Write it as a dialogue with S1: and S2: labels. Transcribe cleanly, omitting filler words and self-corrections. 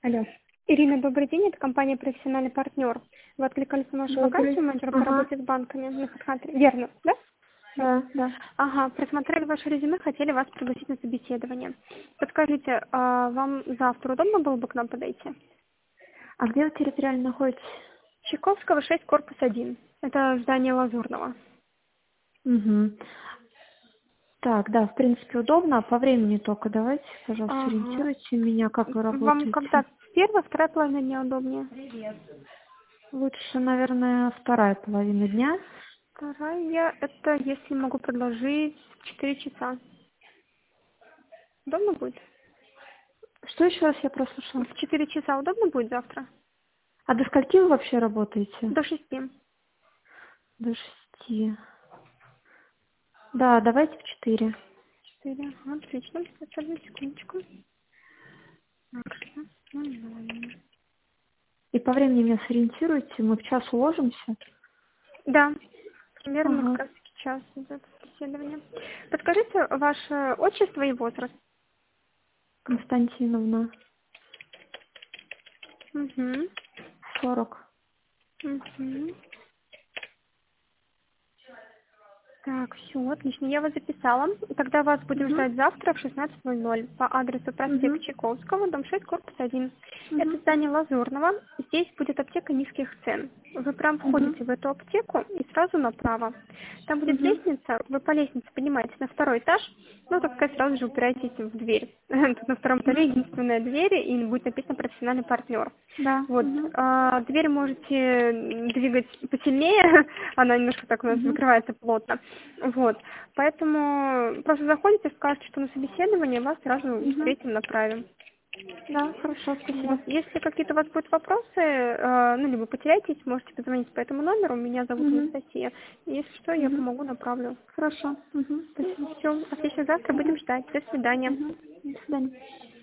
S1: Алло.
S2: Ирина, добрый день, это компания «Профессиональный партнер». Вы откликались на нашу
S1: Добрый.
S2: вакансию менеджера по
S1: Ага.
S2: работе с банками на HeadHunter. Верно, да?
S1: Да.
S2: Ага, просмотрели ваше резюме, хотели вас пригласить на собеседование. Подскажите, вам завтра удобно было бы к нам подойти?
S1: А где вы территориально находитесь?
S2: Чайковского, 6, корпус 1. Это здание Лазурного.
S1: Угу. Так, да, в принципе, удобно. По времени только давайте, пожалуйста,
S2: Ага.
S1: ориентируйте меня, как вы
S2: Вам
S1: работаете.
S2: когда первая, вторая половина дня удобнее?
S1: Лучше, наверное, вторая половина дня.
S2: Вторая, это если могу предложить в 4 часа. Удобно будет?
S1: Что еще раз я прослушала?
S2: В 4 часа удобно будет завтра?
S1: А до скольки вы вообще работаете?
S2: До 6.
S1: До 6. Да, давайте в 4.
S2: 4. Отлично. Сейчас, одну секундочку.
S1: И по времени меня сориентируйте, мы в час уложимся.
S2: Да, примерно как
S1: Ага.
S2: раз таки час идет собеседование. Подскажите ваше отчество и возраст.
S1: Константиновна,
S2: Угу.
S1: 40.
S2: Угу. Так, все, отлично, я вас записала. Тогда вас будем
S1: Угу.
S2: ждать завтра в 16:00 по адресу проспект
S1: Угу.
S2: Чайковского, дом 6, корпус 1. Это
S1: Угу.
S2: здание Лазурного. Здесь будет аптека низких цен. Вы прям
S1: Угу.
S2: входите в эту аптеку и сразу направо. Там будет
S1: Угу.
S2: лестница, вы по лестнице поднимаетесь на второй этаж, ну, так сказать, сразу же упираетесь в дверь. Тут на втором этаже
S1: Угу.
S2: единственная дверь, и будет написано «Профессиональный партнер».
S1: Да.
S2: Вот,
S1: Угу.
S2: дверь можете двигать посильнее, она немножко так у нас
S1: Угу.
S2: закрывается плотно. Вот, поэтому просто заходите, скажете, что на собеседование, вас сразу
S1: Угу.
S2: встретим, направим.
S1: Да, хорошо,
S2: Вот,
S1: спасибо.
S2: если какие-то у вас будут вопросы, ну, либо потеряетесь, можете позвонить по этому номеру, меня зовут
S1: Угу.
S2: Анастасия. Если что, я
S1: Угу.
S2: помогу, направлю.
S1: Хорошо. Угу. Спасибо.
S2: Все, отлично, завтра будем
S1: Угу.
S2: ждать. До свидания.
S1: Угу. До свидания.